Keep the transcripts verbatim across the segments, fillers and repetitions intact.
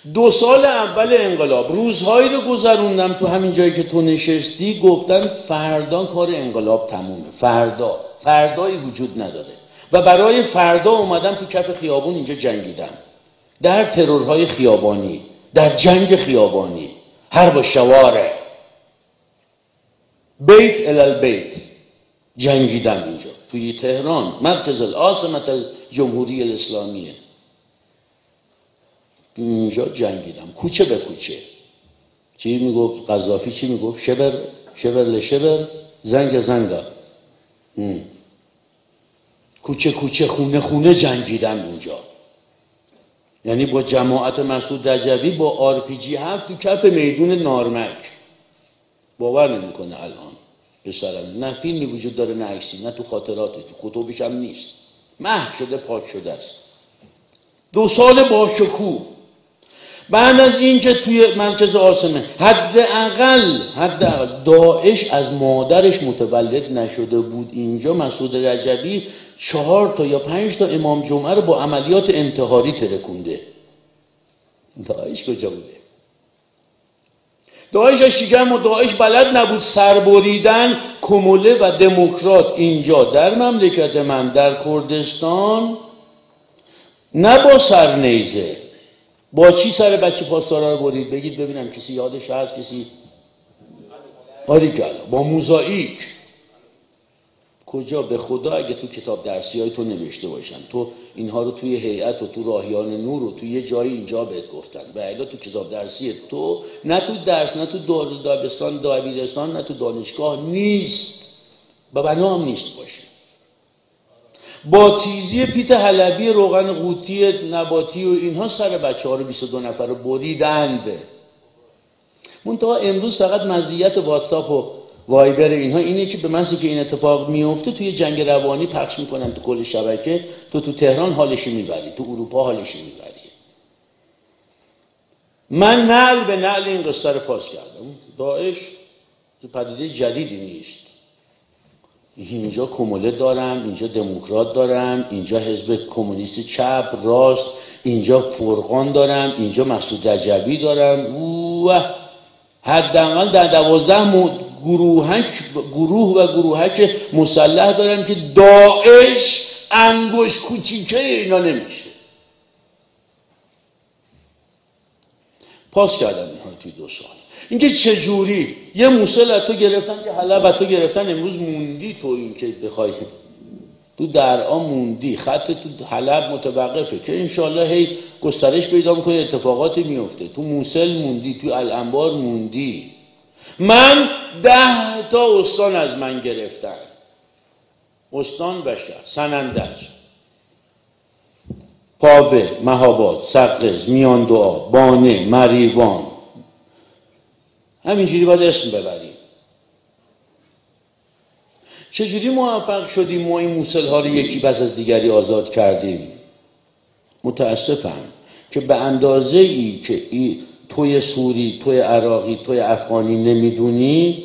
دو سال اول انقلاب روزهایی رو گذروندم تو همین جایی که تو نشستی، گفتن فردا کار انقلاب تمومه، فردا فردایی وجود نداره و برای فردا اومدم تو کف خیابون اینجا جنگیدم، در ترورهای خیابانی، در جنگ خیابانی، حرب شوارع، بیت الالبیت جنگیدم اینجا توی تهران، مرکز العاصمه الجمهوری الاسلامیه، اینجا جنگیدم کوچه به کوچه. چی میگفت قذافی؟ چی میگفت؟ شبر شبر لشبر زنگ زنگا، کوچه کوچه خونه خونه جنگیدم اونجا. یعنی با جماعت مسعود رجبی با آر پی جی هفت تو کف میدون نارمک. باور نمیکنه الان پسرم، نه فیلمی وجود داره نه عکسی، نه تو خاطراتی، تو کتبش هم نیست، محو شده، پاک شده است. دو سال با شکوه. بعد از این که توی مرکز عاصمه حداقل حداقل داعش از مادرش متولد نشده بود، اینجا مسعود رجبی چهار تا یا پنج تا امام جمعه رو با عملیات انتحاری ترکونده. داعش کجا بوده؟ داعش شکم و داعش بلد نبود سربریدن کموله و دموکرات اینجا در مملکت من در کردستان، نه با سرنیزه. با چی سر بچه پاسدارا رو برید؟ بگید ببینم کسی یادش هست؟ کسی؟ باریکلا. با موزاییک. کجا؟ به خدا اگه تو کتاب درسی های تو نوشته باشن، تو اینها رو توی هیئت و تو راهیان نور و تو یه جایی اینجا بهت گفتن، به الا تو کتاب درسی تو نه تو درس نه تو دبستان دبیرستان نه تو دانشگاه نیست و بنا هم نیست باشه. با تیزی پیت حلبی روغن قوطی نباتی و اینها سر بچه ها رو بیست و دو نفر رو بریدند. منتها امروز فقط مزیت واتساپ و وایبر اینها اینه که به محضی که این اتفاق میفته توی جنگ روانی پخش میکنن تو کل شبکه، تو تو تهران حالش میبری، تو اروپا حالش میبری. من نعل به نعل این قصه رو پاس کردم. داعش پدیده جدیدی نیست. اینجا کموله دارم، اینجا دموکرات دارم، اینجا حزب کمونیست چپ راست، اینجا فرقان دارم، اینجا مسعود رجبی دارم. اوه حداقل در دوازده گروهک گروه و گروهک مسلح دارم که داعش انگوش کوچیکه اینا نمیشه. پاس کردم اینها توی دو سال. اینکه چجوری یه موصل از تو گرفتن، یه حلب از تو گرفتن، امروز موندی تو این که بخوای تو درعا موندی، خط تو حلب متوقفه که انشالله هی گسترش پیدا میکنه، اتفاقاتی میفته. تو موصل موندی، تو الانبار موندی. من ده تا استان از من گرفتن، استان و شهر، سنندج، پاوه، مهاباد، سقز، میان دعا، بانه، مریوان، همینجوری باید اسم ببریم. چجوری موفق شدیم ما این موصل ها رو یکی پس از دیگری آزاد کردیم؟ متاسفم که به اندازه ای که ای توی سوری، توی عراقی، توی افغانی نمیدونی،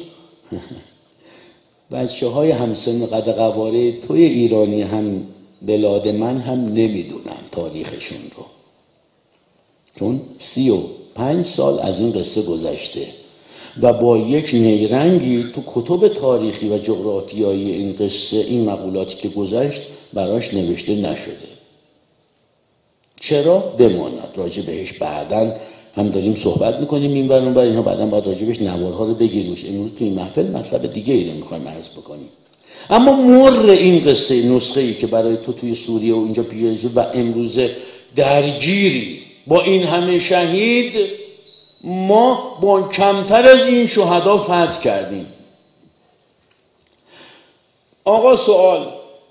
بچه های همسن قد قواره توی ایرانی هم بلاد من هم نمیدونم تاریخشون رو، چون سی و پنج سال از این قصه گذشته و با یک نیرنگی تو کتب تاریخی و جغرافیایی این قصه، این مقولاتی که گذشت براش نوشته نشده. چرا؟ بماند، راجع بهش بعداً هم داریم صحبت میکنیم این برون بر اینها، بعداً باید راجع بهش نوارها رو بگیروش. امروز تو این محفل مطلب دیگه ای رو میخوایم عرض بکنیم. اما مر این قصه، نسخه ای که برای تو توی سوریه و اینجا پیاده و امروز درگیری با این همه شهید، ما با کمتر از این شهدا فتح کردیم. آقا سوال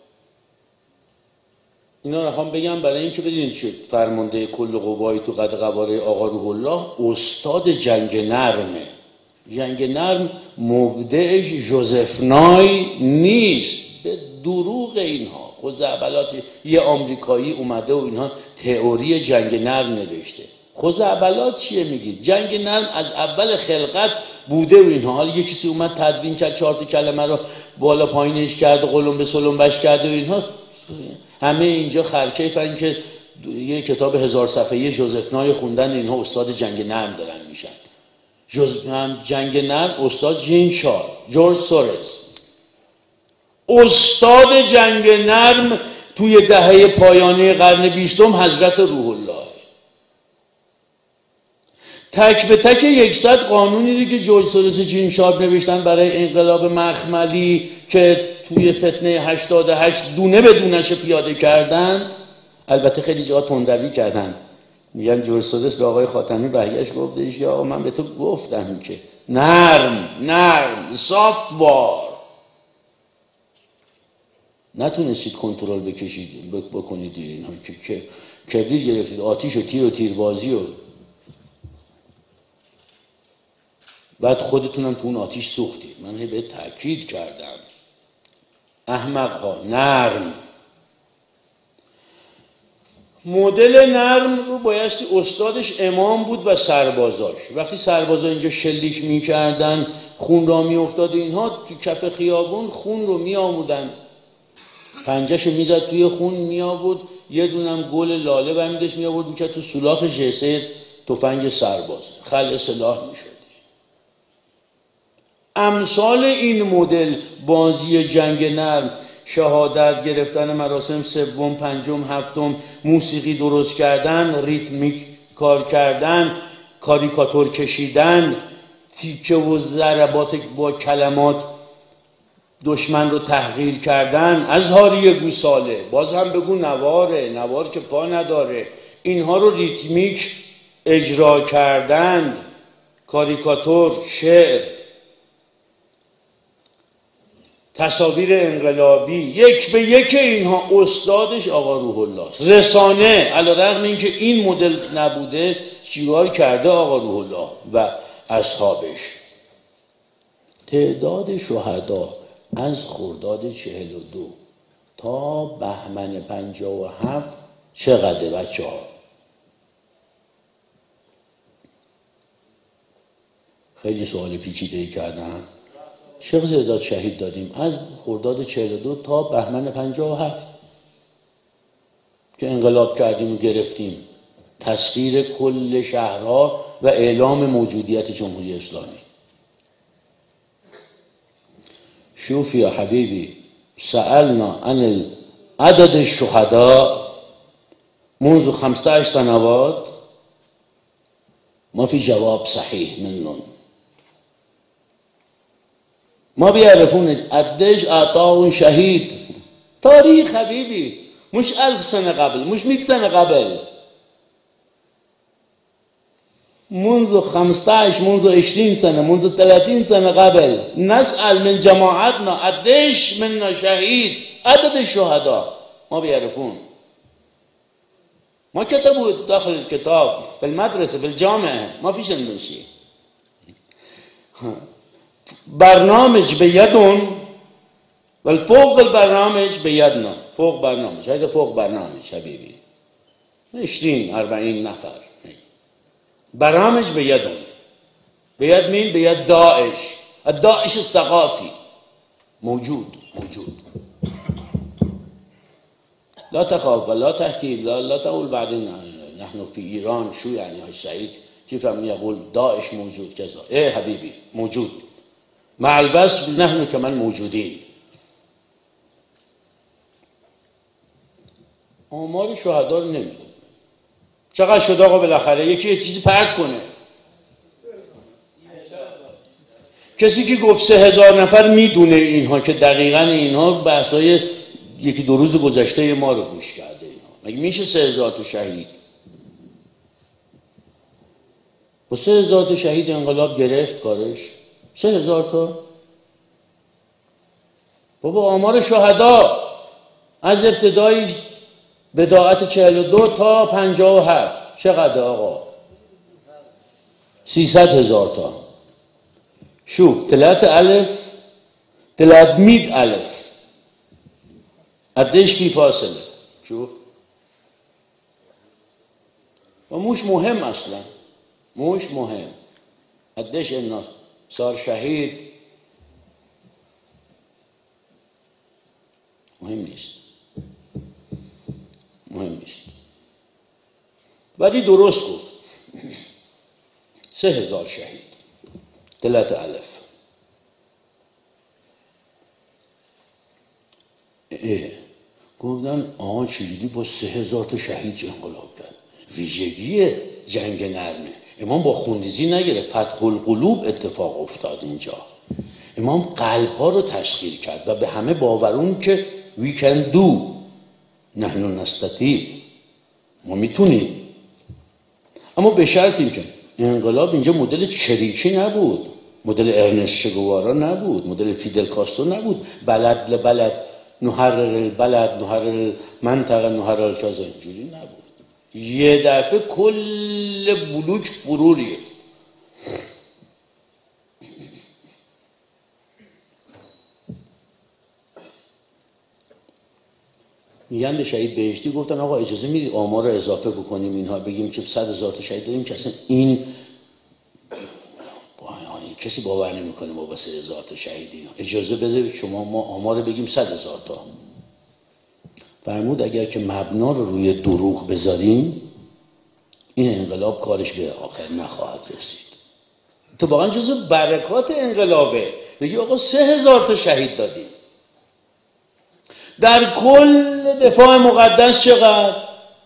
اینا رو هم بگم برای اینکه بدونید چه فرمانده کل قوای تو قد قواره آقا روح الله استاد جنگ نرمه. جنگ نرم مبدعش جوزف نای نیست، به دروغ اینها. خزعبلات یه آمریکایی اومده و اینها تئوری جنگ نرم نوشته. خزعبلات چیه میگید؟ جنگ نرم از اول خلقت بوده و اینها. حالا یه کسی اومد تدوین کرد، چهار تا کلمه رو بالا پایینش کرد، قلم به سلم بش کرده و اینها. همه اینجا خرکیفن که یه کتاب هزار صفحه‌ای جوزف نای خوندن، اینها استاد جنگ نرم دارن میشن. جز جنگ نرم استاد جین شار، جورج سورس استاد جنگ نرم توی دهه پایانی قرن بیستم حضرت روح الله. تک به تک یکصد قانونی رو که جورج سورس جین شار نوشتن برای انقلاب مخملی که توی فتنه هشتاد و هشت دونه به دونش پیاده کردن، البته خیلی جا تندروی کردن. میگن جورج سورس به آقای خاتمی برگشت گفتش که آقا من به تو گفتم که نرم نرم سافت وار، نتونستید کنترل بکشید بکنید اینها که کبیر گرفتید، آتیش و تیر و تیربازی و بعد خودتونم تو اون آتیش سوختید. من هی به تاکید کردم احمق ها نرم. مدل نرم رو بایستی استادش امام بود و سربازاش. وقتی سربازا اینجا شلیک میکردن خون را میافتاد، اینها تو کف خیابون خون رو میآمودن، پنجهشو میزد توی خون میآورد، یه دونم گل لاله برمیدش میآورد میکرد تو سولاخ ژسر تفنگ سرباز خلع سلاح میشد. امثال این مدل بازی جنگ نرم، شهادت گرفتن، مراسم سوم پنجم هفتم، موسیقی درست کردن، ریتمیک کار کردن، کاریکاتور کشیدن، تیکه و ضربات با کلمات دشمن رو تحقیر کردن، ازهاری گوساله، باز هم بگو نواره، نوار که پا نداره، اینها رو ریتمیک اجرا کردن، کاریکاتور، شعر، تصاویر انقلابی، یک به یک اینها استادش آقا روح الله. رسانه علیرغم اینکه این مدل نبوده چیکار کرده آقا روح الله و اصحابش. تعداد شهدا از خرداد چهل و دو تا بهمن پنجاه و هفت چقدر بچه ها؟ خیلی سوال پیچیده‌ای کردم. چقدر تعداد شهید دادیم از خرداد چهل و دو تا بهمن پنجاه و هفت که انقلاب کردیم و گرفتیم، تسخیر کل شهرها و اعلام موجودیت جمهوری اسلامی. شوف يا حبيبي سألنا عن عدد الشهداء منذ خمسة عشر سنوات ما في جواب صحيح منهم، ما بيعرفون قديش أعطاهم شهيد. تاريخ حبيبي مش ألف سنة قبل، مش مئة سنة قبل، منذ خمسة عشر منذ عشرين سنة منذ ثلاثين سنة قبل نسأل من جماعتنا قديش منا شهيد، عدد الشهداء ما بيعرفون. ما كتبوا داخل الكتاب في المدرسة في الجامعة، ما فيش عندهم شيء. برنامج بيدهم والفوق البرنامج بيدنا، فوق برنامج، هذا فوق برنامج حبيبي، عشرين أربعين نفر. برامج بيدهم، بيد مين؟ بيد داعش، الداعش الثقافي موجود موجود. لا تخاف ولا تحكي، لا لا تقول بعدين نحن في إيران شو يعني يا سعيد كيف يقول داعش موجود كذا. ايه حبيبي موجود، مع البس نحن كمان موجودين. آمار شهدا رو نمیدونم چقدر شد آقا، بالاخره یکی یه چیزی پرت کنه. کسی که گفت سه هزار نفر میدونه اینها که دقیقاً اینها بحثای یکی دو روز گذشته ما رو گوش کرده. اینها مگه میشه سه هزار تا شهید؟ با سه هزار تا شهید انقلاب گرفت کارش؟ سه هزار تا؟ بابا آمار شهدا از ابتدای بداعت چهل و دو تا پنجاه و هفت چقدر آقا؟ سیصد هزار تا. شوف ثلاثة ألف ثلاثمئة ألف قديش في فاصلة؟ شوف ومش مهم أصلا، مش مهم قديش إنه صار شهيد، مهم نیست، مهم نیست. ولی درست گفت. سه هزار شهید. دلت الف. اه. گفتن آها چجوری با سه هزار تا شهید انقلاب کرد؟ ویژگی جنگ نرمه. امام با خونریزی نگرفت، فتح القلوب اتفاق افتاد اینجا. امام قلب ها رو تسخیر کرد و به همه باورون که we can do، نحن نستطیع، ما میتونیم. اما به شرطی که انقلاب اینجا مدل چریکی نبود، مدل ارنست چگوارا نبود، مدل فیدل کاسترو نبود، بلد لبلد نحرر البلد نحرر منطقه نحرر الشازه، اینجوری نبود. یه دفعه کل بلوک فروریه. میگن به شهید بهشتی گفتن آقا اجازه میدید آمار رو اضافه بکنیم اینها، بگیم که صد هزار تا شهید داریم که اصلا این کسی باور نمیکنه ما با سه هزار تا شهید اینا. اجازه بده شما ما آمار بگیم صد هزار تا. فرمود اگر که مبنا رو روی دروغ بذاریم این انقلاب کارش به آخر نخواهد رسید. تو واقعا جزو برکات انقلابه بگی آقا سه هزار تا شهید دادیم. در کل دفاع مقدس چقدر؟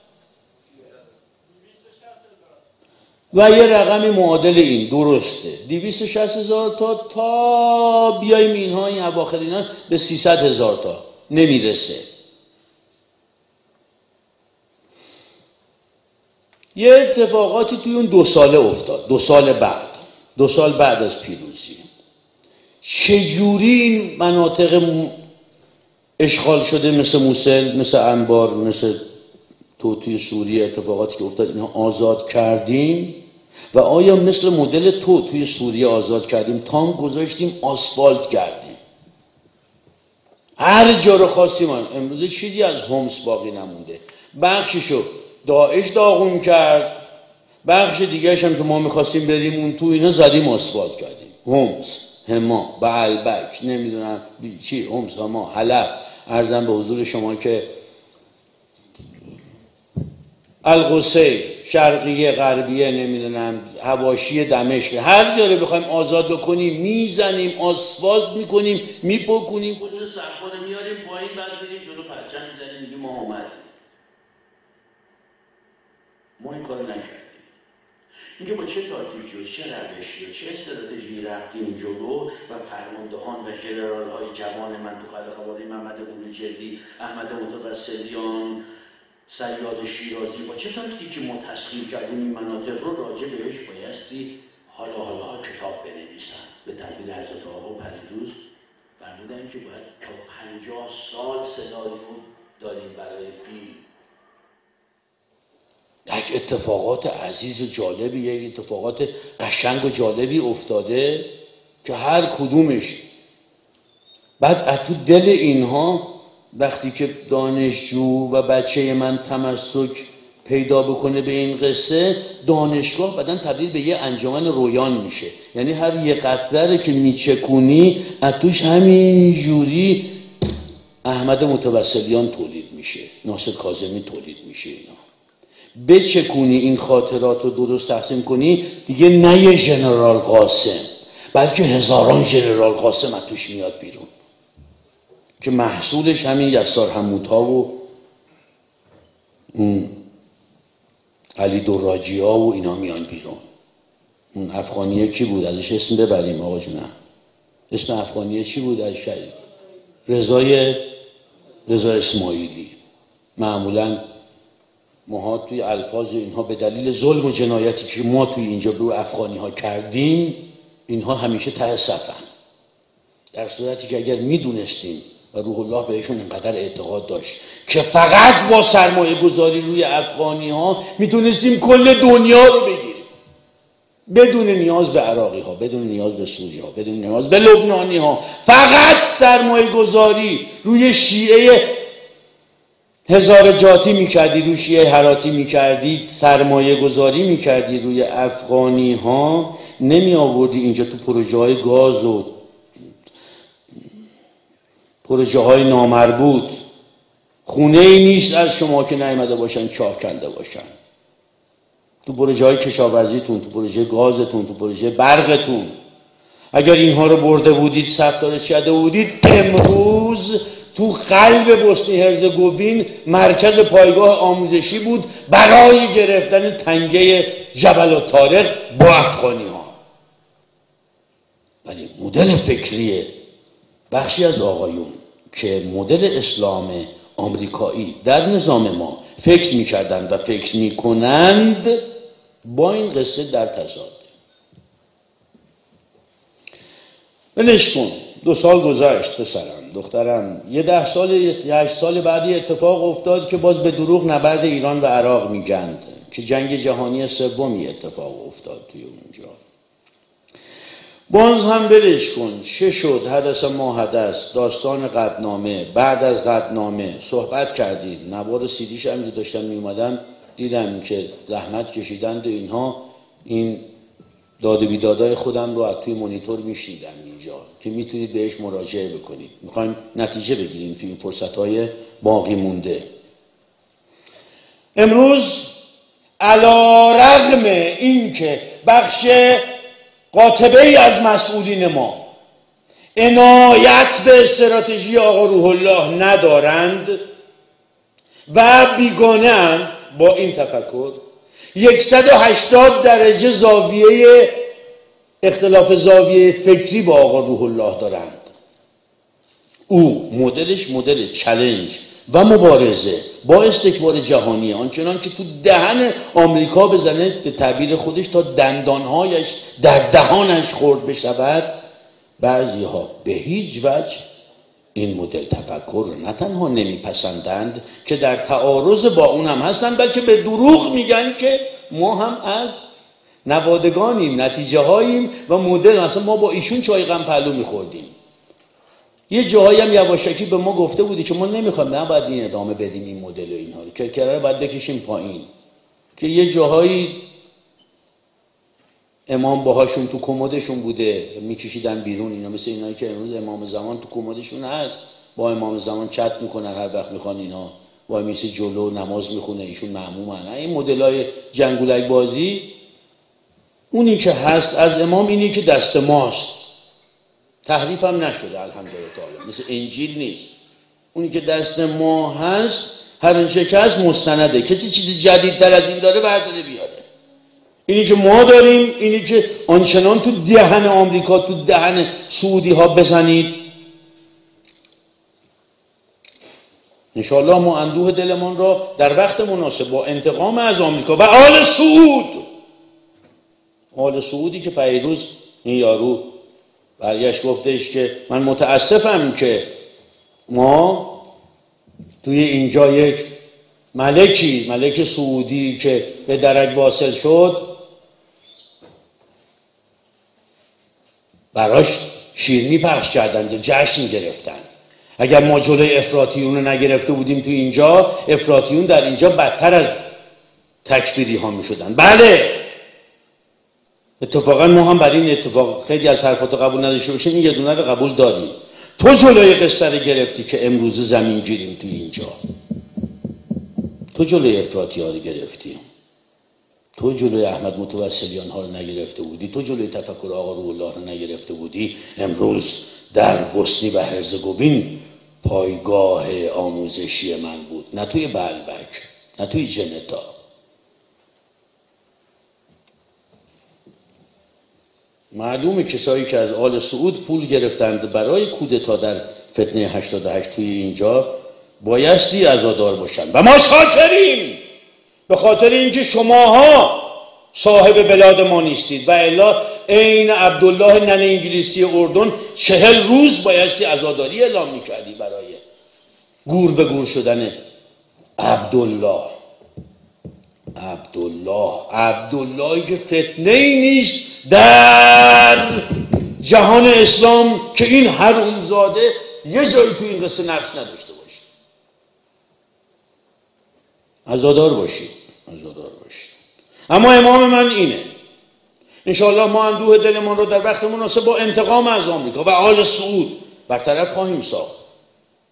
و یه رقمی معادل این درسته، دویست و شصت هزار تا تا بیاییم اینها این اواخر اینا به سیصد هزار تا نمیرسه. یه اتفاقاتی توی اون دو ساله افتاد، دو سال بعد دو سال بعد از پیروزی چجوری این مناطق اشغال شده مثل موصل، مثل انبار، مثل توتی سوریه، اتفاقاتی که افتاد اینها آزاد کردیم و آیا مثل مدل تو توی سوریه آزاد کردیم، تانک گذاشتیم، آسفالت کردیم، هر جا رو خواستیم. امروز چیزی از هومس باقی نمونده، بخششو داعش داغون کرد، بخش دیگرش هم که ما میخواستیم بریم اون تو اینا زدیم آسفالت کردیم. هومس، هما، بعلبک، نمیدونم چی، هومس، هما، حلب. عرضم به حضور شما که القصیر، شرقیه، غربیه، نمیدونم حواشی دمشق، هر جا رو بخوایم آزاد بکنیم میزنیم، آسفالت میکنیم، میپکنیم، خودمون سقفا رو میاریم پایین، بعد میریم جلو پرچم میزنیم میگیم ما اومدیم. ما این کار نکردیم. اینجا با چه تاکتیکی و چه روشی و چه استراتژی رفتیم جلو و فرماندهان و ژنرال های جوان من تو خلق محمد بروجردی، احمد متوسلیان، سیاد شیرازی، با چه تاکتیکی ما تسخیر کردیم این مناطق رو، راجع بهش بایستی حالا حالا کتاب بنویسن. به تعبیر حضرت آقا پریروز فرمودن که باید تا پنجاه سال سناریو داریم برای فیلم. یک اتفاقات عزیز و جالبی، یک اتفاقات قشنگ و جالبی افتاده که هر کدومش بعد از تو دل اینها وقتی که دانشجو و بچه من تمسک پیدا بکنه به این قصه، دانشگاه بعدن تبدیل به یه انجمن رویان میشه. یعنی هر یه قطره که میچکونی از توش همین جوری احمد متوسلیان تولید میشه، ناصر کاظمی تولید میشه. اینا بچکونی این خاطرات رو درست تقسیم کنی، دیگه نه یه ژنرال قاسم بلکه هزاران ژنرال قاسم از توش میاد بیرون که محصولش همین یسار حمودها و اون علی دراجی ها و اینا میان بیرون. اون افغانیه کی بود؟ ازش اسم ببریم آقا جونم. اسم افغانیه چی بود؟ از شهید رضای رضا اسماعیلی. معمولاً ما توی الفاظ اینها به دلیل ظلم و جنایتی که ما توی اینجا به افغانی ها کردیم، اینها همیشه ته صفن. در صورتی که اگر میدونستیم و روح الله بهشون اینقدر اعتقاد داشت که فقط با سرمایه گذاری روی افغانی ها میتونستیم کل دنیا رو بگیریم، بدون نیاز به عراقی ها، بدون نیاز به سوری ها، بدون نیاز به لبنانی ها، فقط سرمایه گذاری روی شیعه هزار جاتی میکردی، روی شیعه هراتی میکردی، سرمایه گذاری میکردی روی افغانی ها، نمی آوردی اینجا تو پروژه های گاز و پروژه های نامربوط. خونه ای نیست از شما که نیامده باشن چاه کنده باشن. تو پروژه های کشاورزیتون، تو پروژه گازتون، تو پروژه برقتون. اگر اینها رو برده بودید، ثبتارش کرده بودید، امروز تو قلب بوسنی هرزگوین مرکز پایگاه آموزشی بود برای گرفتن تنگه جبل الطارق با افغانی ها. ولی مدل فکری بخشی از آقایون که مدل اسلام آمریکایی در نظام ما فکر می‌کردند و فکر می‌کنند با این قصه در تضاد. ولش کن، دو سال گذشت پسرم، دخترم، یه ده سال، یه هشت سال بعدی اتفاق افتاد که باز به دروغ نبرد ایران و عراق میگند که جنگ جهانی سومی اتفاق افتاد توی اونجا. باز هم ولش کن، چه شد؟ حدث ما حدث، داستان قدنامه، بعد از قدنامه صحبت کردید. نوار سیدیش هم که داشتم میومدم دیدم که زحمت کشیدند و اینها. این داد و بیدادای خودم رو از توی مانیتور میشنیدم اینجا که میتونید بهش مراجعه بکنید. میخوایم نتیجه بگیریم توی این فرصتهای باقی مونده. امروز علی رغم این که بخش قاطبه ای از مسئولین ما عنایت به استراتژی آقا روح الله ندارند و بیگانه‌اند با این تفکر، صد و هشتاد درجه زاویه اختلاف زاویه فکری با آقا روح الله دارند. او مدلش مدل چالش و مبارزه با استکبار جهانی، آنچنان که تو دهن آمریکا بزنه، به تعبیر خودش تا دندانهایش در دهانش خورد بشود. بعضی ها به هیچ وجه این مدل تفکر رو نه تنها نمیپسندند که در تعارض با اون هم هستند، بلکه به دروغ میگن که ما هم از نوادگانیم، نتیجه هاییم و مدل اصلا ما با ایشون چای غم پهلو میخوردیم. یه جاهایی هم یواشکی به ما گفته بودی که ما نمیخوایم، نه باید این ادامه بدیم این مدل و اینها رو، که کراره باید بکشیم پایین. که یه جاهایی امام باهاشون تو کمدشون بوده میکشیدن بیرون، اینا مثل اینایی که امروز امام زمان تو کمدشون هست، با امام زمان چت میکنن هر وقت میخوان، اینا وای میسه جلو نماز میخونه، ایشون مأمومن. این مدلای جنگولک بازی، اونی که هست از امام اینی که دست ماست، تحریف هم نشده الحمدلله تعالی، مثل انجیل نیست. اونی که دست ما هست هر شکست مستنده، کسی چیز جدیدتر از این داره برداره بیاره. اینی که ما داریم، اینی که آنچنان تو دهن آمریکا، تو دهن سعودی ها بزنید. انشاءالله ما اندوه دلمان را در وقت مناسب با انتقام از آمریکا و آل سعود، آل سعودی که پیروز این یارو برگشت گفتش که من متاسفم که ما توی اینجا یک ملکی، ملک سعودی که به درک واصل شد، براش شیرینی پخش کردند و جشن گرفتن. اگر ما جلوی افراطیون رو نگرفته بودیم تو اینجا، افراطیون در اینجا بدتر از تکفیری ها می شدن. بله اتفاقا ما هم برای این اتفاق خیلی از حرفاتو قبول نداشته باشیم، این یه دونه رو قبول داریم. تو جلوی قصه رو گرفتی که امروز زمین گیریم تو اینجا، تو جلوی افراطی ها رو گرفتی، تو جلوی احمد متوسلیان ها رو نگرفته بودی، تو جلوی تفکر آقا روح الله رو نگرفته بودی، امروز در بوسنی و هرزگوین پایگاه آموزشی من بود، نه توی بلبک، نه توی جنتا. معلومه کسایی که از آل سعود پول گرفتند برای کودتا در فتنه هشتاد و هشت توی اینجا بایستی عزادار باشن و ما شاکریم، به خاطر اینکه شماها صاحب بلاد ما نیستید و الا عین عبدالله نن انگلیسی اردن چهل روز بایستی عزاداری اعلام میکردی برای گور به گور شدن عبدالله. عبدالله عبداللهی که فتنه ای نیست در جهان اسلام که این حرومزاده یه جایی تو این قصه نقش نداشته باشه. عزادار باشید، عزادار باشید. اما امام من اینه، انشاءالله ما اندوه دلمان رو در وقت مناسب با انتقام از آمریکا و آل سعود برطرف خواهیم ساخت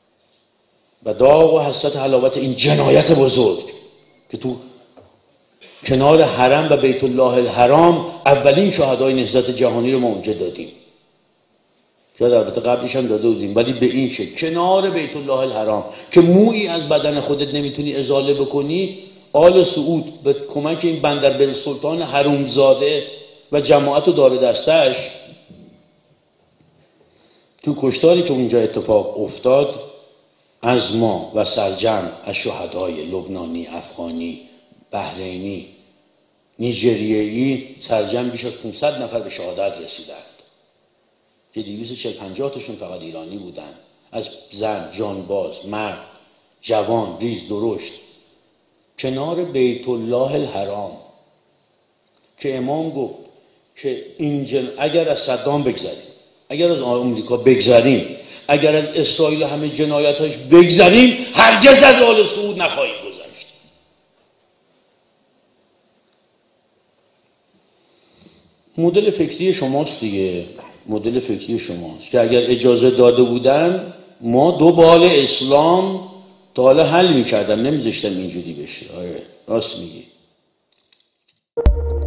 و داغ و حسرت حلاوت این جنایت بزرگ که تو کنار حرم و بیت الله الحرام اولین شهدای نهضت جهانی رو ما اونجا دادیم. شاید البته قبلش هم داده بودیم، ولی به این شکل کنار بیت الله الحرام که مویی از بدن خودت نمیتونی ازاله بکنی، آل سعود به کمک این بندربن سلطان حرومزاده و جماعت و دار دستش تو کشتاری که اونجا اتفاق افتاد، از ما و سرجم از شهدای لبنانی، افغانی، بحرینی، نیجریه‌ای سرجم بیش از پانصد نفر به شهادت رسیدند که دویست و چهل پنجاه تاشون فقط ایرانی بودن، از زن، جانباز، مرد، جوان، ریز درشت، کنار بیت الله الحرام که امام گفت که این جن... اگر از صدام بگذریم، اگر از آمریکا بگذریم، اگر از اسرائیل همه جنایتاش بگذریم، هرگز از آل سعود نخواهیم گذشت. مدل فکری شماست دیگه، مدل فکری شماست که اگر اجازه داده بودن ما دو بال اسلام تا حالا حل میکردم، نمیذاشتم اینجوری بشه. آره راست میگی.